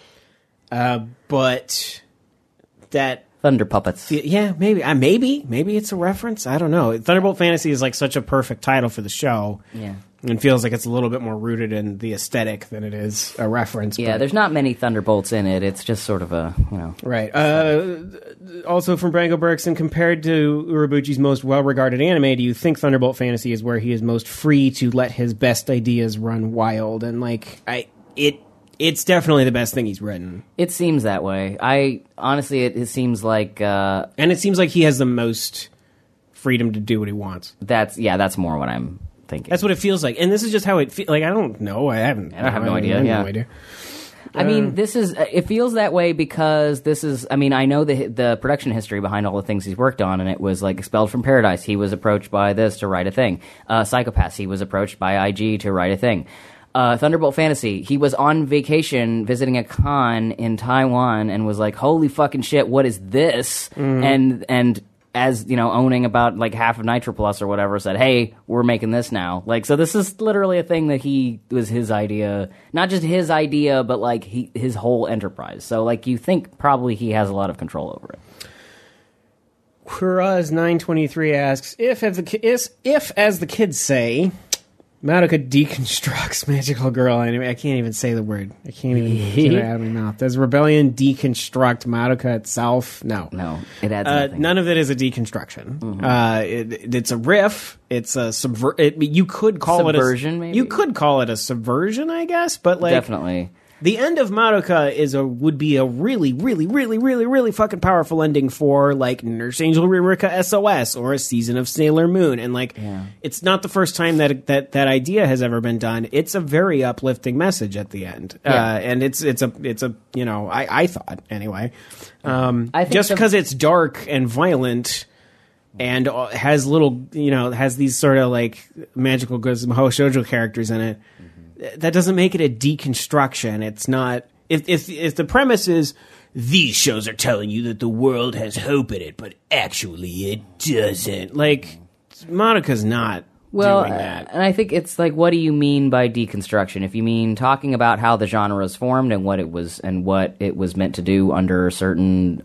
But that... Thunder puppets. Yeah, maybe. Maybe it's a reference. I don't know. Thunderbolt Fantasy is like such a perfect title for the show. Yeah. And feels like it's a little bit more rooted in the aesthetic than it is a reference. Yeah, there's not many Thunderbolts in it. It's just sort of a, Right. Also from Branko Bergson, compared to Urobuchi's most well-regarded anime, do you think Thunderbolt Fantasy is where he is most free to let his best ideas run wild? And, it's definitely the best thing he's written. It seems that way. Honestly, it seems like... and it seems like he has the most freedom to do what he wants. That's more what I'm thinking. That's what it feels like. And this is just how it feels. Like, I don't know. I have no idea. I mean, it feels that way because this is, I mean, I know the production history behind all the things he's worked on, and it was like Expelled from Paradise. He was approached by this to write a thing. Psychopaths, he was approached by IG to write a thing. Thunderbolt Fantasy, he was on vacation visiting a con in Taiwan and was like, holy fucking shit, what is this? And as, owning about like half of Nitro Plus or whatever, said, hey, we're making this now. Like, so this is literally a thing that was his idea. Not just his idea, but like his whole enterprise. So like you think probably he has a lot of control over it. Kuraz923 asks, if as the kids say, Madoka deconstructs Magical Girl anime. I can't even say the word. I can't even get it out of my mouth. Does Rebellion deconstruct Madoka itself? No. No, it adds nothing. None of it is a deconstruction. Mm-hmm. It's a riff. It's a you could call subversion, maybe? You could call it a subversion, I guess, but like... Definitely. The end of Madoka would be a really, really, really, really, really fucking powerful ending for like Nurse Angel Ririka SOS or a season of Sailor Moon, and like it's not the first time that idea has ever been done. It's a very uplifting message at the end, and it's a I thought anyway, I think just because it's dark and violent. And has has these sort of like magical goods shoujo characters in it. That doesn't make it a deconstruction. It's not. If the premise is these shows are telling you that the world has hope in it, but actually it doesn't. Like Madoka's not doing that. And I think it's like, what do you mean by deconstruction? If you mean talking about how the genre is formed and what it was meant to do under certain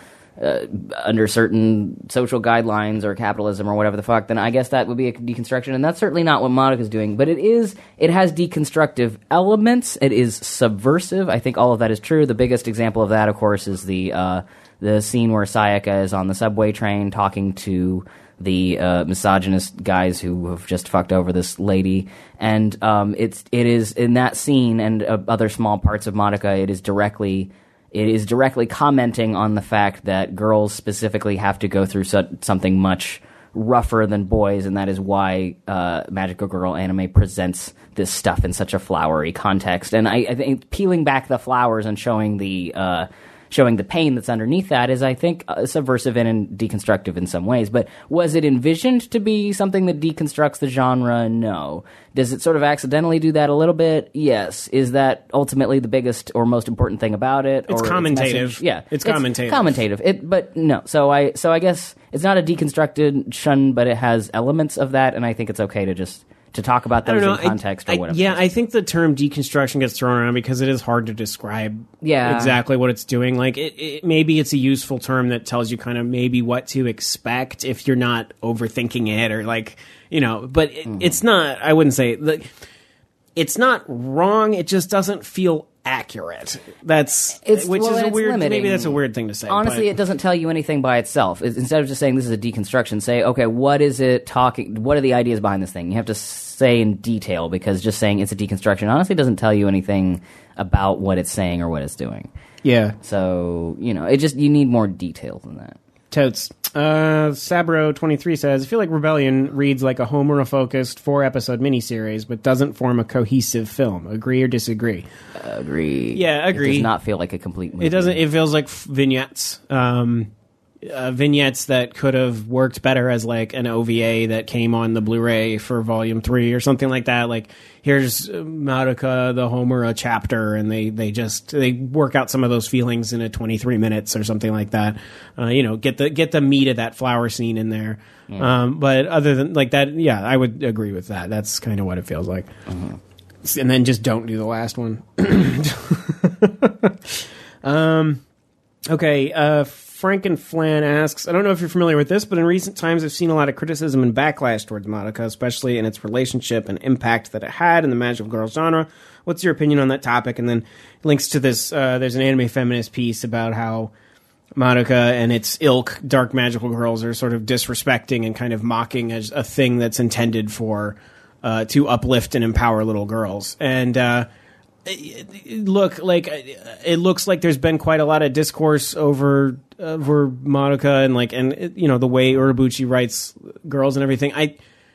social guidelines or capitalism or whatever the fuck, then I guess that would be a deconstruction, and that's certainly not what Madoka's doing. But it has deconstructive elements. It is subversive. I think all of that is true. The biggest example of that, of course, is the scene where Sayaka is on the subway train talking to the misogynist guys who have just fucked over this lady, and it is in that scene and other small parts of Madoka. It is directly commenting on the fact that girls specifically have to go through something much rougher than boys, and that is why Magical Girl anime presents this stuff in such a flowery context. And I think peeling back the flowers and showing the pain that's underneath that is, I think, subversive and deconstructive in some ways. But was it envisioned to be something that deconstructs the genre? No. Does it sort of accidentally do that a little bit? Yes. Is that ultimately the biggest or most important thing about it? It's commentative. It's commentative. But no. So I guess it's not a deconstruction, but it has elements of that, and I think it's okay to talk about those in context or whatever. I think the term deconstruction gets thrown around because it is hard to describe exactly what it's doing. Like, maybe it's a useful term that tells you kind of maybe what to expect if you're not overthinking it, or like, but it's not, I wouldn't say, like, it's not wrong, it just doesn't feel accurate. It's weird. Limiting. Maybe that's a weird thing to say. Honestly, it doesn't tell you anything by itself. Instead of just saying this is a deconstruction, say, okay, what is it talking? What are the ideas behind this thing? You have to say in detail, because just saying it's a deconstruction honestly doesn't tell you anything about what it's saying or what it's doing. Yeah. So it just, you need more detail than that. Totes. Sabro23 says, I feel like Rebellion reads like a Homura-focused 4-episode miniseries, but doesn't form a cohesive film. Agree or disagree? Agree. Yeah, agree. It does not feel like a complete movie. It doesn't. It feels like vignettes. Vignettes that could have worked better as like an OVA that came on the Blu-ray for Volume 3 or something like that. Like, here's Madoka, the Homura chapter, and they work out some of those feelings in a 23 minutes or something like that. Get the meat of that flower scene in there. Yeah. But other than like that, yeah, I would agree with that. That's kind of what it feels like. Mm-hmm. And then just don't do the last one. Okay. Frankenflan asks, I don't know if you're familiar with this, but in recent times I've seen a lot of criticism and backlash towards Madoka, especially in its relationship and impact that it had in the magical girl genre. What's your opinion on that topic? And then links to this, there's an anime feminist piece about how Madoka and its ilk, dark magical girls, are sort of disrespecting and kind of mocking as a thing that's intended for to uplift and empower little girls. And it looks like there's been quite a lot of discourse over Madoka and the way Urobuchi writes girls and everything.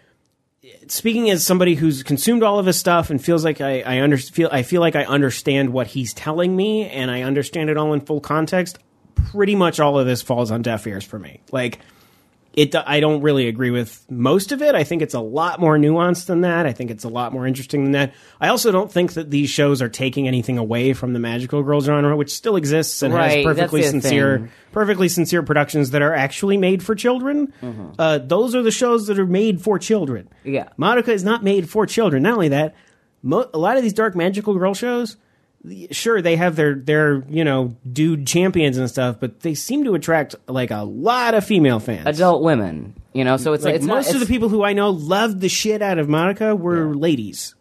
Speaking as somebody who's consumed all of his stuff and feels like I feel like I understand what he's telling me and I understand it all in full context. Pretty much all of this falls on deaf ears for me. Like, I don't really agree with most of it. I think it's a lot more nuanced than that. I think it's a lot more interesting than that. I also don't think that these shows are taking anything away from the magical girl genre, which still exists and has perfectly sincere productions that are actually made for children. Mm-hmm. Those are the shows that are made for children. Yeah, Madoka is not made for children. Not only that, a lot of these dark magical girl shows, sure, they have their dude champions and stuff, but they seem to attract like a lot of female fans, adult women. So it's like most of the people who I know loved the shit out of Madoka were ladies.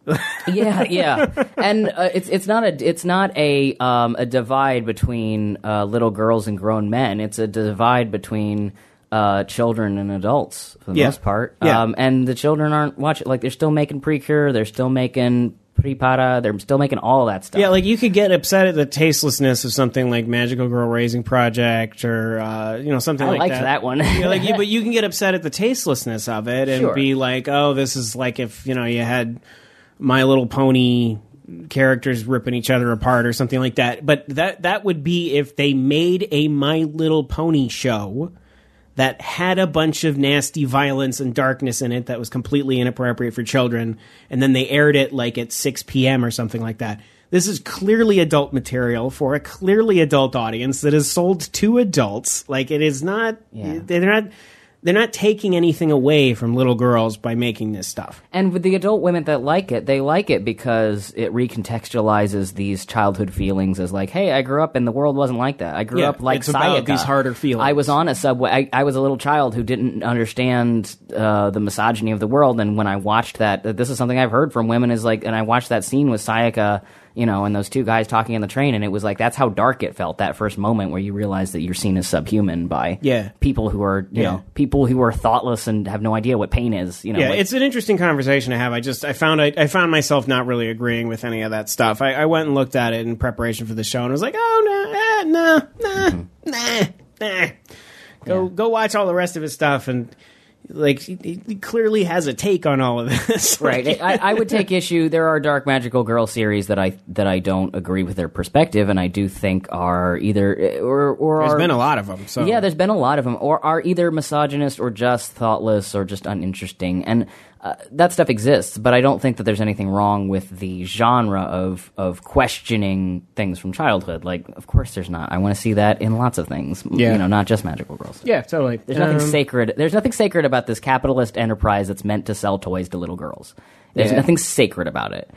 yeah, and it's not a divide between little girls and grown men. It's a divide between children and adults for the most part. Yeah. And the children aren't watching. Like, they're still making Precure. They're still making Prepara, they're still making all that stuff. Yeah, like you could get upset at the tastelessness of something like Magical Girl Raising Project or something like that. I liked that one. But you can get upset at the tastelessness of it and be like, oh, this is like if you had My Little Pony characters ripping each other apart or something like that. But that would be if they made a My Little Pony show that had a bunch of nasty violence and darkness in it that was completely inappropriate for children, and then they aired it like at 6 p.m. or something like that. This is clearly adult material for a clearly adult audience that is sold to adults. Like, it is not... Yeah. They're not taking anything away from little girls by making this stuff. And with the adult women that like it, they like it because it recontextualizes these childhood feelings as like, hey, I grew up and the world wasn't like that. I grew up like it's about Sayaka. These harder feelings. I was on a subway. I was a little child who didn't understand the misogyny of the world, and when I watched that, this is something I've heard from women, is like, and I watched that scene with Sayaka, and those two guys talking in the train, and it was like, that's how dark it felt, that first moment where you realize that you're seen as subhuman by people who are, people who are thoughtless and have no idea what pain is. It's an interesting conversation to have. I found myself not really agreeing with any of that stuff. I went and looked at it in preparation for the show, and I was like, oh, nah. Go watch all the rest of his stuff, and like, he clearly has a take on all of this. Right. I would take issue. There are dark magical girl series that I don't agree with their perspective, and I do think are either or there's been a lot of them. So yeah, there's been a lot of them, or are either misogynist or just thoughtless or just uninteresting, and that stuff exists. But I don't think that there's anything wrong with the genre of questioning things from childhood. Like, of course there's not. I want to see that in lots of things. Not just magical girls. Yeah, totally. There's nothing sacred. There's nothing sacred about this capitalist enterprise that's meant to sell toys to little girls. There's nothing sacred about it.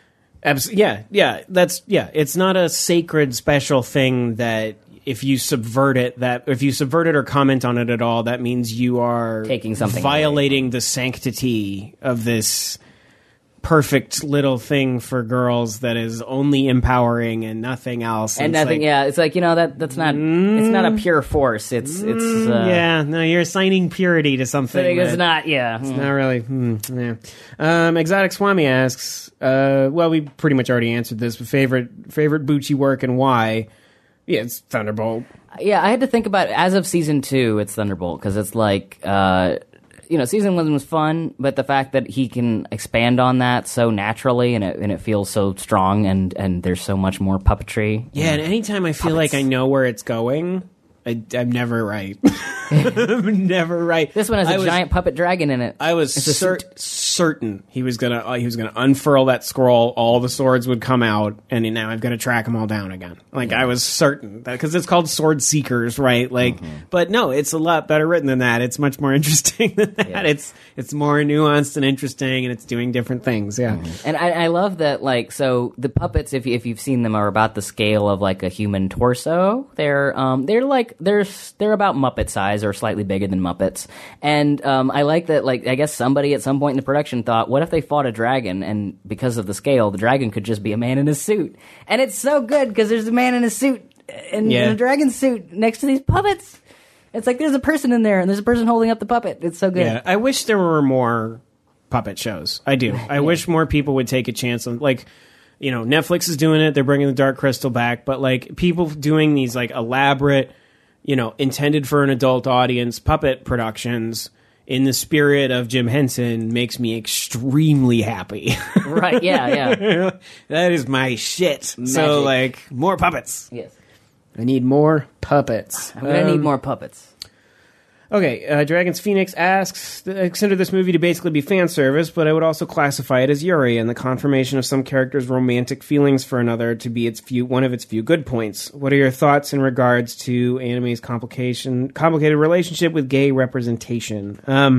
It's not a sacred special thing that if you subvert it or comment on it at all, that means you are taking something violating the sanctity of this perfect little thing for girls that is only empowering and nothing else. And nothing, it's like, that's not, it's not a pure force. It's you're assigning purity to something. It's not, It's not really, Exotic Swami asks, we pretty much already answered this, but favorite Bucci work and why? Yeah, it's Thunderbolt. Yeah, I had to think about, as of season 2, it's Thunderbolt, because it's like, season 1 was fun, but the fact that he can expand on that so naturally, and it feels so strong, and there's so much more puppetry. Yeah, and anytime I feel like I know where it's going, I'm never right. I'm never right. This one has a giant puppet dragon in it. I was certain he was gonna unfurl that scroll. All the swords would come out, and now I've got to track them all down again. Like I was certain that, because it's called Sword Seekers, right? Like, but no, it's a lot better written than that. It's much more interesting than that. Yeah. It's more nuanced and interesting, and it's doing different things. Yeah, and I love that. Like, so the puppets, if you've seen them, are about the scale of like a human torso. They're about Muppet size or slightly bigger than Muppets. And I like that, like, I guess somebody at some point in the production thought, what if they fought a dragon, and because of the scale, the dragon could just be a man in a suit. And it's so good because there's a man in a suit in a dragon suit next to these puppets. It's like there's a person in there and there's a person holding up the puppet. It's so good. Yeah, I wish there were more puppet shows. I do. I wish more people would take a chance on, like, Netflix is doing it. They're bringing the Dark Crystal back, but like people doing these like elaborate, intended for an adult audience puppet productions in the spirit of Jim Henson makes me extremely happy. Right, yeah. That is my shit. Magic. So, like, more puppets. Yes. I need more puppets. I'm going to need more puppets. Okay, Dragon's Phoenix asks, I consider this movie to basically be fan service, but I would also classify it as Yuri and the confirmation of some character's romantic feelings for another to be one of its few good points. What are your thoughts in regards to anime's complicated relationship with gay representation?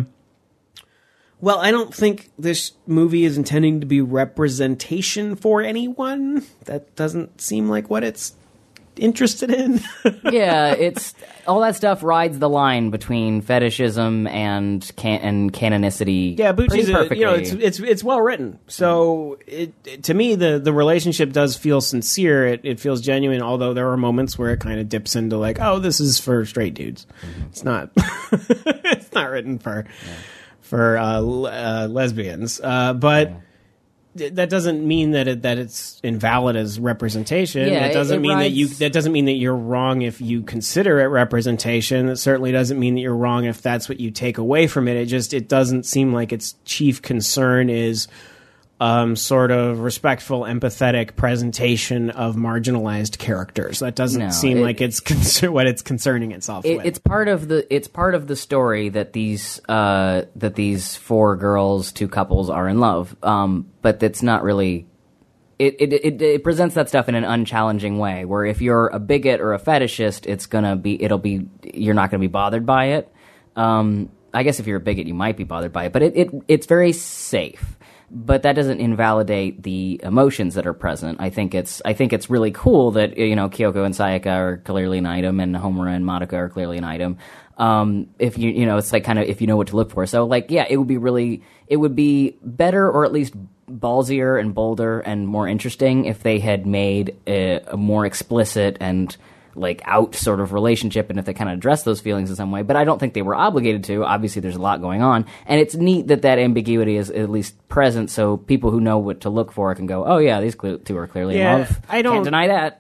Well, I don't think this movie is intending to be representation for anyone. That doesn't seem like what it's interested in. Yeah, it's all that stuff rides the line between fetishism and canonicity. Yeah, Bucci's it's well written. So to me the relationship does feel sincere. It feels genuine. Although there are moments where it kind of dips into like, oh, this is for straight dudes. It's not. It's not written for lesbians. But. That doesn't mean that it's invalid as representation. Yeah, that doesn't mean that doesn't mean that you're wrong if you consider it representation. It certainly doesn't mean that you're wrong if that's what you take away from it. It doesn't seem like its chief concern is sort of respectful, empathetic presentation of marginalized characters. That doesn't seem like it's what it's concerning itself with. It's part of the story that these 4 girls, 2 couples are in love. But that's not really. It presents that stuff in an unchallenging way. Where if you're a bigot or a fetishist, you're not gonna be bothered by it. I guess if you're a bigot, you might be bothered by it. But it's very safe. But that doesn't invalidate the emotions that are present. I think it's really cool that Kyoko and Sayaka are clearly an item, and Homura and Madoka are clearly an item. If it's like kind of if you know what to look for. So like, yeah, it would be better, or at least ballsier and bolder and more interesting if they had made a more explicit and like out sort of relationship, and if they kind of address those feelings in some way. But I don't think they were obligated to. Obviously there's a lot going on, and it's neat that ambiguity is at least present, so people who know what to look for can go, oh yeah, these 2 are clearly in love. Can't deny that.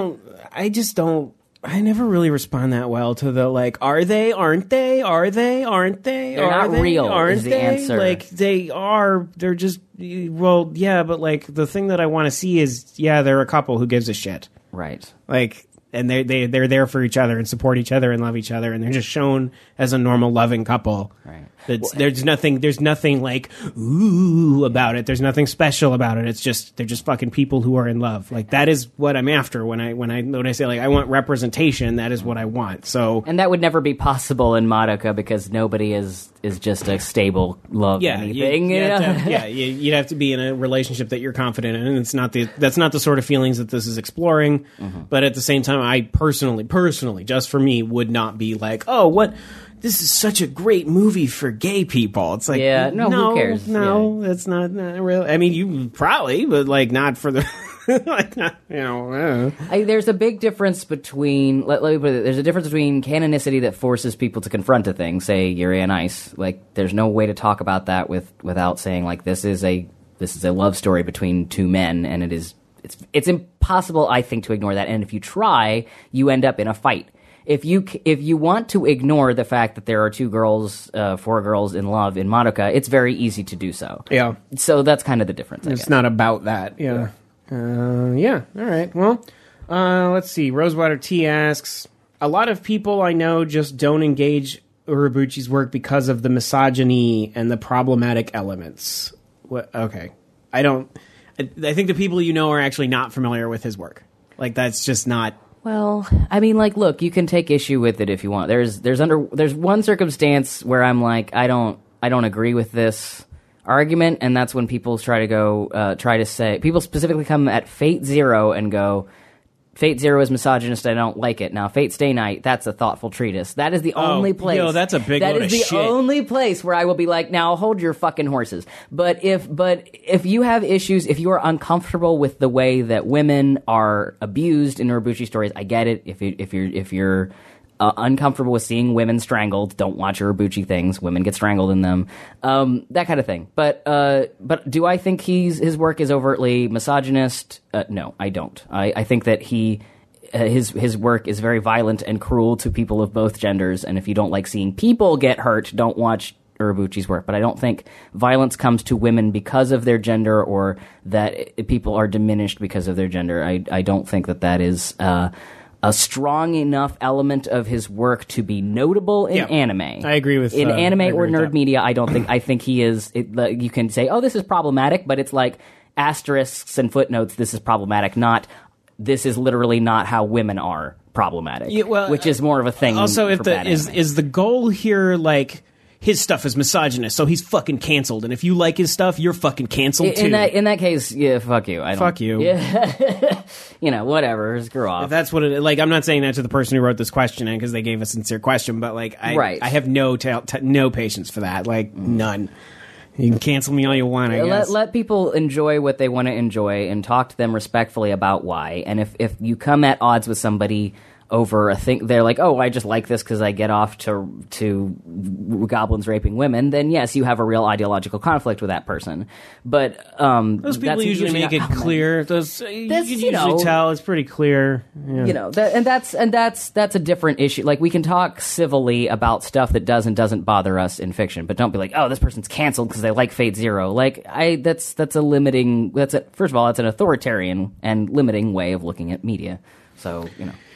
I never really respond that well to the like, are they, aren't they, are they, aren't they, they're not real, aren't is the answer. Like, they're just, well, yeah, but like the thing that I want to see is, yeah, they're a couple who gives a shit. Right. Like, and they're there for each other and support each other and love each other, and they're just shown as a normal loving couple. Right. There's nothing like ooh about it. There's nothing special about it. They're just fucking people who are in love. Like, that is what I'm after when I say like I want representation. That is what I want. So, and that would never be possible in Madoka because nobody is just a stable love anything. You'd have to be in a relationship that you're confident in, and that's not the sort of feelings that this is exploring. But at the same time, I personally, just for me, would not be like, oh, what. This is such a great movie for gay people. It's like, who cares? No, that's not really. I mean, you probably, but like not for the. Like, not, there's a big difference between. Let me put it. There's a difference between canonicity that forces people to confront a thing. Say Yuri on Ice. Like, there's no way to talk about that without saying like this is a love story between 2 men, and it is it's impossible, I think, to ignore that. And if you try, you end up in a fight. If you want to ignore the fact that there are 4 girls in love in Madoka, it's very easy to do so. Yeah. So that's kind of the difference. It's not about that. Yeah. Yeah. All right. Well, let's see. Rosewater T asks, a lot of people I know just don't engage Urobuchi's work because of the misogyny and the problematic elements. Okay. I think the people you know are actually not familiar with his work. Like, that's just not... Well, I mean, like, look, you can take issue with it if you want. There's one circumstance where I'm like, I don't agree with this argument, and that's when people try to say, people specifically come at Fate Zero and go, Fate Zero is misogynist, I don't like it. Now, Fate Stay Night, that's a thoughtful treatise. That is the only place. Yo, that's a big load of shit. That is the only place where I will be like, now hold your fucking horses. But if you have issues, if you are uncomfortable with the way that women are abused in Urobuchi stories, I get it. If you're uncomfortable with seeing women strangled, don't watch Urobuchi things. Women get strangled in them. That kind of thing. But do I think his work is overtly misogynist? No, I don't. I think that his work is very violent and cruel to people of both genders, and if you don't like seeing people get hurt, don't watch Urobuchi's work. But I don't think violence comes to women because of their gender, or that people are diminished because of their gender. I don't think that is a strong enough element of his work to be notable in anime. I agree with in anime or nerd media. I think he is. You can say, "Oh, this is problematic," but it's like asterisks and footnotes. This is problematic. Not this is literally not how women are problematic. Yeah, well, which is more of a thing. Also, if the is the goal here like his stuff is misogynist, so he's fucking canceled, and if you like his stuff, you're fucking canceled too. In that case, yeah, fuck you. Fuck you. Yeah. Whatever. Screw off. If that's what it like. I'm not saying that to the person who wrote this question in because they gave a sincere question, but like, I have no patience for that. Like, none. You can cancel me all you want, I guess. Let people enjoy what they want to enjoy and talk to them respectfully about why. And if you come at odds with somebody over a thing, they're like, oh, I just like this because I get off to goblins raping women, then yes, you have a real ideological conflict with that person. But those people usually make it clear. You can usually tell it's pretty clear. Yeah. That's a different issue. Like, we can talk civilly about stuff that does and doesn't bother us in fiction, but don't be like, oh, this person's canceled because they like Fate Zero. Like, that's a limiting. First of all, that's an authoritarian and limiting way of looking at media. So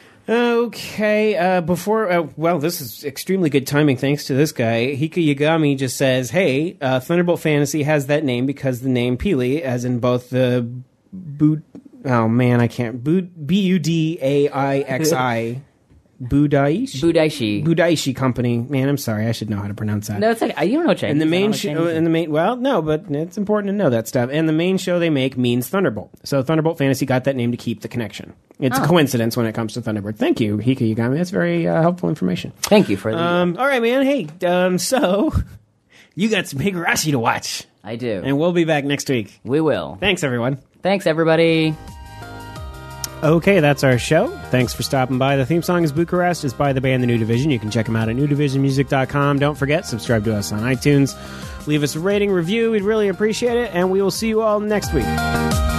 Okay, this is extremely good timing thanks to this guy. Hika Yagami just says, hey, Thunderbolt Fantasy has that name because the name Pili, as in both the Budaixi Budaishi company. Man, I'm sorry. I should know how to pronounce that. No, it's like, you don't know Chinese. And the main show, no, but it's important to know that stuff. And the main show they make means Thunderbolt. So Thunderbolt Fantasy got that name to keep the connection. It's a coincidence when it comes to Thunderbird. Thank you, Hika Yagami. That's very helpful information. Thank you for that. All right, man. Hey, so you got some Higurashi to watch. I do. And we'll be back next week. We will. Thanks, everyone. Thanks, everybody. Okay, that's our show. Thanks for stopping by. The theme song is Bucharest. It's by the band The New Division. You can check them out at newdivisionmusic.com. Don't forget, subscribe to us on iTunes. Leave us a rating, review. We'd really appreciate it. And we will see you all next week.